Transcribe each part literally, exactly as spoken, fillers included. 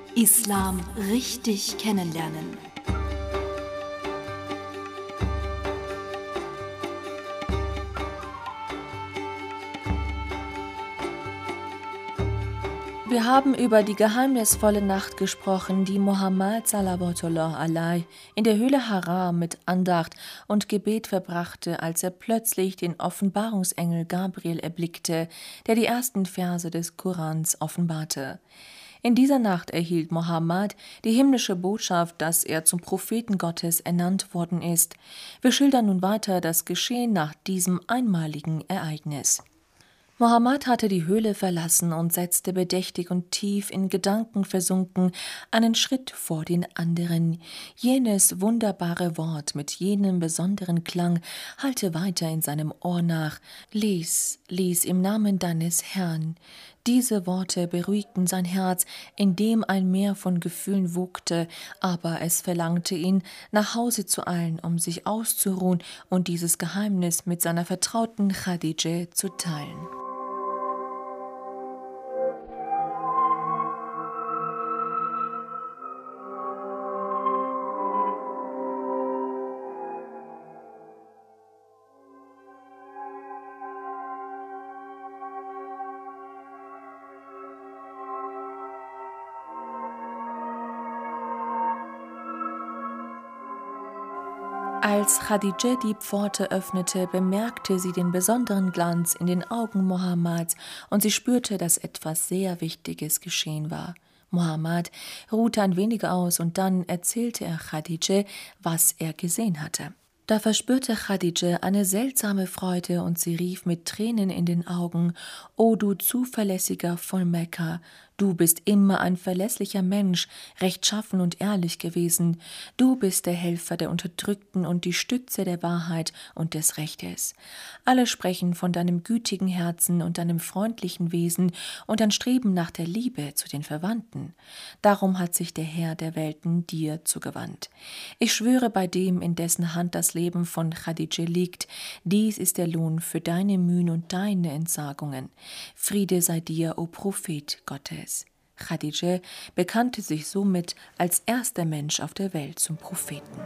Islam richtig kennenlernen. Wir haben über die geheimnisvolle Nacht gesprochen, die Mohammed salawatullah alaihi in der Höhle Hara mit Andacht und Gebet verbrachte, als er plötzlich den Offenbarungsengel Gabriel erblickte, der die ersten Verse des Korans offenbarte. In dieser Nacht erhielt Mohammed die himmlische Botschaft, dass er zum Propheten Gottes ernannt worden ist. Wir schildern nun weiter das Geschehen nach diesem einmaligen Ereignis. Mohammed hatte die Höhle verlassen und setzte bedächtig und tief in Gedanken versunken einen Schritt vor den anderen. Jenes wunderbare Wort mit jenem besonderen Klang hallte weiter in seinem Ohr nach. Lies, lies im Namen deines Herrn. Diese Worte beruhigten sein Herz, in dem ein Meer von Gefühlen wogte, aber es verlangte ihn, nach Hause zu eilen, um sich auszuruhen und dieses Geheimnis mit seiner Vertrauten Khadidje zu teilen. Als Khadidje die Pforte öffnete, bemerkte sie den besonderen Glanz in den Augen Mohammeds und sie spürte, dass etwas sehr Wichtiges geschehen war. Mohammed ruhte ein wenig aus und dann erzählte er Khadidje, was er gesehen hatte. Da verspürte Khadidje eine seltsame Freude und sie rief mit Tränen in den Augen: »O du Zuverlässiger von Mekka, du bist immer ein verlässlicher Mensch, rechtschaffen und ehrlich gewesen. Du bist der Helfer der Unterdrückten und die Stütze der Wahrheit und des Rechtes. Alle sprechen von deinem gütigen Herzen und deinem freundlichen Wesen und dein Streben nach der Liebe zu den Verwandten. Darum hat sich der Herr der Welten dir zugewandt. Ich schwöre bei dem, in dessen Hand das Leben von Khadidje liegt, dies ist der Lohn für deine Mühen und deine Entsagungen. Friede sei dir, o Prophet Gottes.« Khadidje bekannte sich somit als erster Mensch auf der Welt zum Propheten.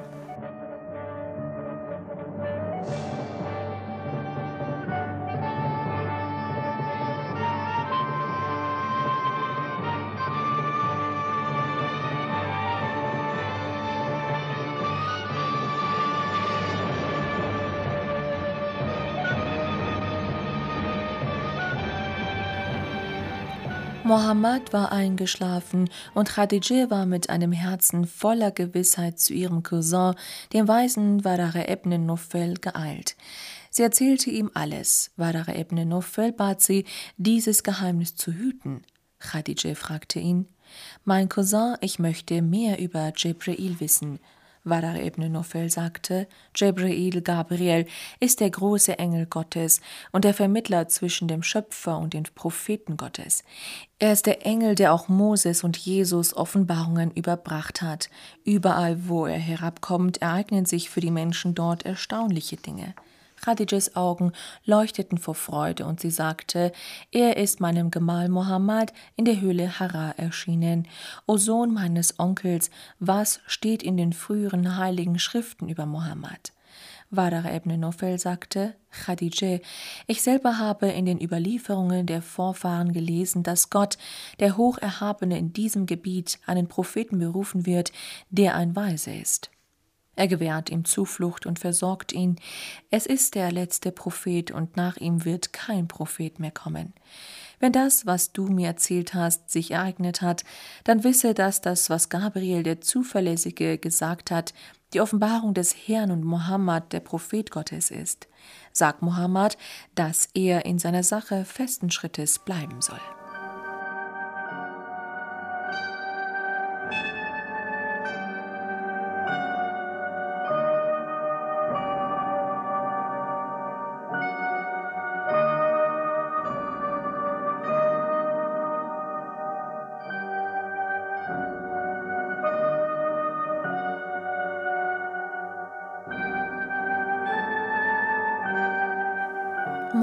Mohammed war eingeschlafen und Khadidje war mit einem Herzen voller Gewissheit zu ihrem Cousin, dem weisen Waraqah ibn Nawfal, geeilt. Sie erzählte ihm alles. Waraqah ibn Nawfal bat sie, dieses Geheimnis zu hüten. Khadidje fragte ihn: »Mein Cousin, ich möchte mehr über Djibril wissen.« Waraqah ibn Nawfal sagte: »Djibril, Gabriel, ist der große Engel Gottes und der Vermittler zwischen dem Schöpfer und den Propheten Gottes. Er ist der Engel, der auch Moses und Jesus Offenbarungen überbracht hat. Überall, wo er herabkommt, ereignen sich für die Menschen dort erstaunliche Dinge.« Khadidjes Augen leuchteten vor Freude und sie sagte: »Er ist meinem Gemahl Mohammed in der Höhle Hara erschienen. O Sohn meines Onkels, was steht in den früheren heiligen Schriften über Mohammed?« Waraqah ibn Nawfal sagte: »Khadidje, ich selber habe in den Überlieferungen der Vorfahren gelesen, dass Gott, der Hocherhabene, in diesem Gebiet einen Propheten berufen wird, der ein Weise ist. Er gewährt ihm Zuflucht und versorgt ihn. Es ist der letzte Prophet und nach ihm wird kein Prophet mehr kommen. Wenn das, was du mir erzählt hast, sich ereignet hat, dann wisse, dass das, was Gabriel, der Zuverlässige, gesagt hat, die Offenbarung des Herrn und Mohammed, der Prophet Gottes, ist. Sag Mohammed, dass er in seiner Sache festen Schrittes bleiben soll.«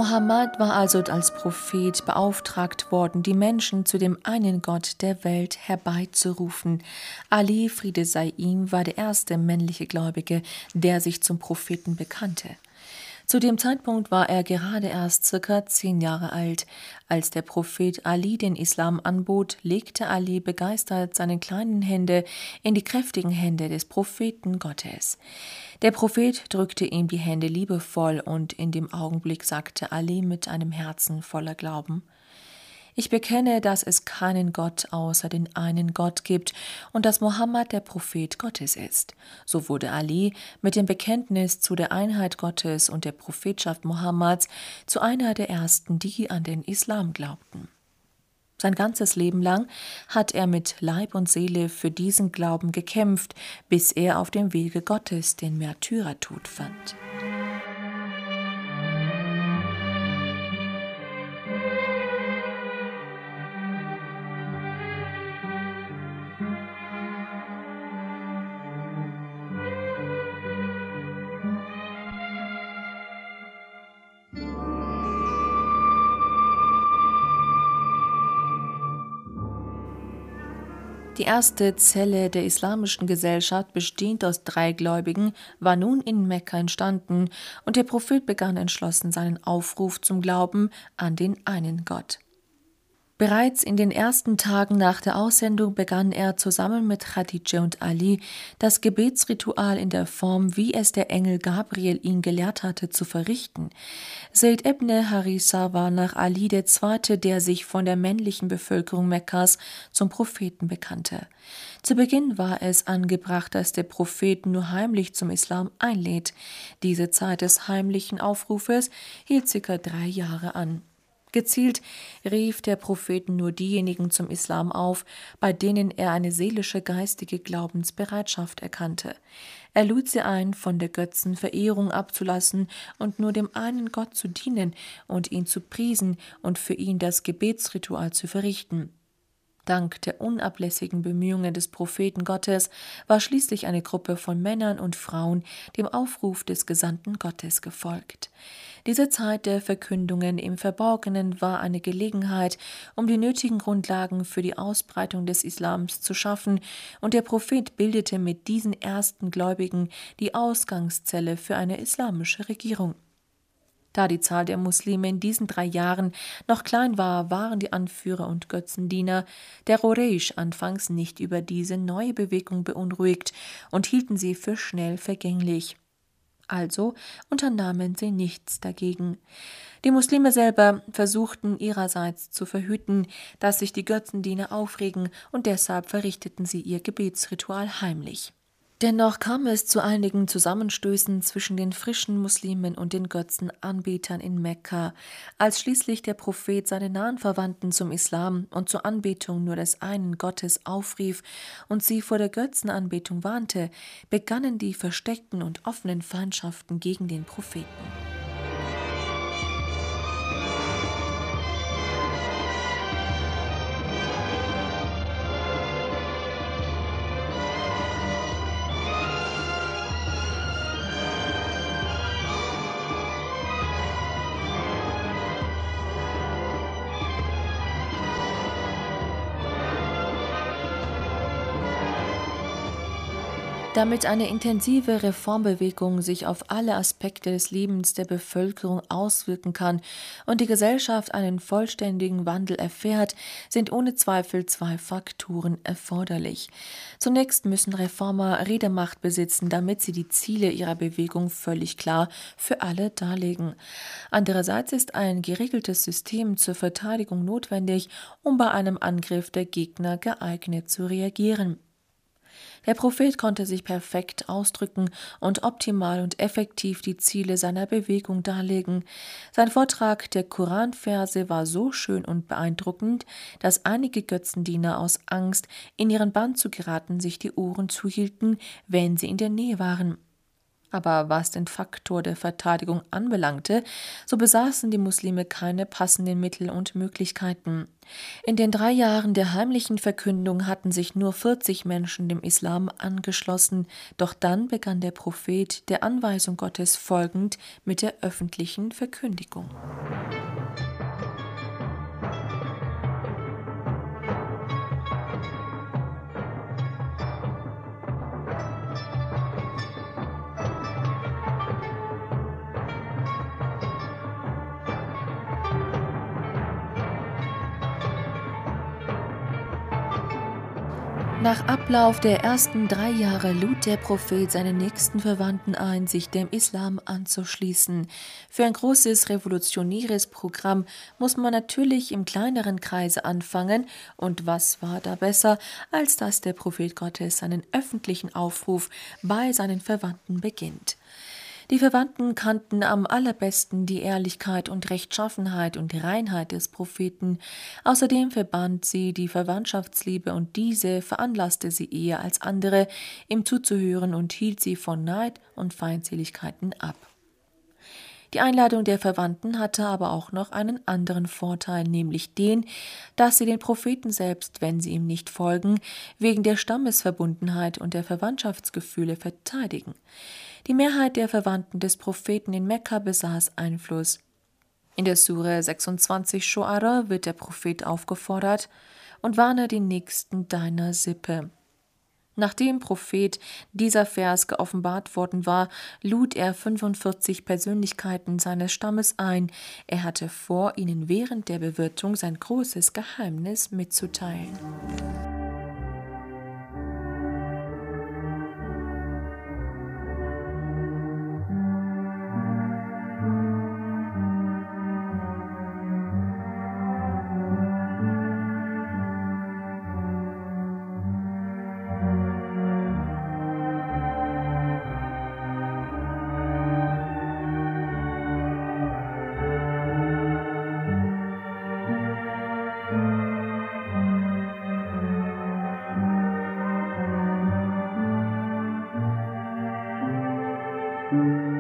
Mohammed war also als Prophet beauftragt worden, die Menschen zu dem einen Gott der Welt herbeizurufen. Ali, Friede sei ihm, war der erste männliche Gläubige, der sich zum Propheten bekannte. Zu dem Zeitpunkt war er gerade erst circa zehn Jahre alt. Als der Prophet Ali den Islam anbot, legte Ali begeistert seine kleinen Hände in die kräftigen Hände des Propheten Gottes. Der Prophet drückte ihm die Hände liebevoll und in dem Augenblick sagte Ali mit einem Herzen voller Glauben: Ich bekenne, dass es keinen Gott außer den einen Gott gibt und dass Mohammed der Prophet Gottes ist. So wurde Ali mit dem Bekenntnis zu der Einheit Gottes und der Prophetschaft Mohammeds zu einer der ersten, die an den Islam glaubten. Sein ganzes Leben lang hat er mit Leib und Seele für diesen Glauben gekämpft, bis er auf dem Wege Gottes den Märtyrertod fand. Die erste Zelle der islamischen Gesellschaft, bestehend aus drei Gläubigen, war nun in Mekka entstanden, und der Prophet begann entschlossen seinen Aufruf zum Glauben an den einen Gott. Bereits in den ersten Tagen nach der Aussendung begann er zusammen mit Khadidja und Ali das Gebetsritual in der Form, wie es der Engel Gabriel ihn gelehrt hatte, zu verrichten. Zayd ibn Harisa war nach Ali der Zweite, der sich von der männlichen Bevölkerung Mekkas zum Propheten bekannte. Zu Beginn war es angebracht, dass der Prophet nur heimlich zum Islam einlädt. Diese Zeit des heimlichen Aufrufes hielt circa drei Jahre an. Gezielt rief der Prophet nur diejenigen zum Islam auf, bei denen er eine seelische, geistige Glaubensbereitschaft erkannte. Er lud sie ein, von der Götzenverehrung abzulassen und nur dem einen Gott zu dienen und ihn zu priesen und für ihn das Gebetsritual zu verrichten. Dank der unablässigen Bemühungen des Propheten Gottes war schließlich eine Gruppe von Männern und Frauen dem Aufruf des Gesandten Gottes gefolgt. Diese Zeit der Verkündungen im Verborgenen war eine Gelegenheit, um die nötigen Grundlagen für die Ausbreitung des Islams zu schaffen, und der Prophet bildete mit diesen ersten Gläubigen die Ausgangszelle für eine islamische Regierung. Da die Zahl der Muslime in diesen drei Jahren noch klein war, waren die Anführer und Götzendiener der Quraysh anfangs nicht über diese neue Bewegung beunruhigt und hielten sie für schnell vergänglich. Also unternahmen sie nichts dagegen. Die Muslime selber versuchten ihrerseits zu verhüten, dass sich die Götzendiener aufregen, und deshalb verrichteten sie ihr Gebetsritual heimlich. Dennoch kam es zu einigen Zusammenstößen zwischen den frischen Muslimen und den Götzenanbetern in Mekka. Als schließlich der Prophet seine nahen Verwandten zum Islam und zur Anbetung nur des einen Gottes aufrief und sie vor der Götzenanbetung warnte, begannen die versteckten und offenen Feindschaften gegen den Propheten. Damit eine intensive Reformbewegung sich auf alle Aspekte des Lebens der Bevölkerung auswirken kann und die Gesellschaft einen vollständigen Wandel erfährt, sind ohne Zweifel zwei Faktoren erforderlich. Zunächst müssen Reformer Redemacht besitzen, damit sie die Ziele ihrer Bewegung völlig klar für alle darlegen. Andererseits ist ein geregeltes System zur Verteidigung notwendig, um bei einem Angriff der Gegner geeignet zu reagieren. Der Prophet konnte sich perfekt ausdrücken und optimal und effektiv die Ziele seiner Bewegung darlegen. Sein Vortrag der Koranverse war so schön und beeindruckend, dass einige Götzendiener aus Angst, in ihren Bann zu geraten, sich die Ohren zuhielten, wenn sie in der Nähe waren. Aber was den Faktor der Verteidigung anbelangte, so besaßen die Muslime keine passenden Mittel und Möglichkeiten. In den drei Jahren der heimlichen Verkündung hatten sich nur vierzig Menschen dem Islam angeschlossen, doch dann begann der Prophet, der Anweisung Gottes folgend, mit der öffentlichen Verkündigung. Nach Ablauf der ersten drei Jahre lud der Prophet seine nächsten Verwandten ein, sich dem Islam anzuschließen. Für ein großes revolutionäres Programm muss man natürlich im kleineren Kreise anfangen, und was war da besser, als dass der Prophet Gottes seinen öffentlichen Aufruf bei seinen Verwandten beginnt. Die Verwandten kannten am allerbesten die Ehrlichkeit und Rechtschaffenheit und Reinheit des Propheten. Außerdem verband sie die Verwandtschaftsliebe, und diese veranlasste sie eher als andere, ihm zuzuhören, und hielt sie von Neid und Feindseligkeiten ab. Die Einladung der Verwandten hatte aber auch noch einen anderen Vorteil, nämlich den, dass sie den Propheten selbst, wenn sie ihm nicht folgen, wegen der Stammesverbundenheit und der Verwandtschaftsgefühle verteidigen. Die Mehrheit der Verwandten des Propheten in Mekka besaß Einfluss. In der Sure sechsundzwanzig Schu'ara wird der Prophet aufgefordert: „Und warne die Nächsten deiner Sippe." Nachdem Prophet dieser Vers geoffenbart worden war, lud er fünfundvierzig Persönlichkeiten seines Stammes ein. Er hatte vor, ihnen während der Bewirtung sein großes Geheimnis mitzuteilen. Thank you.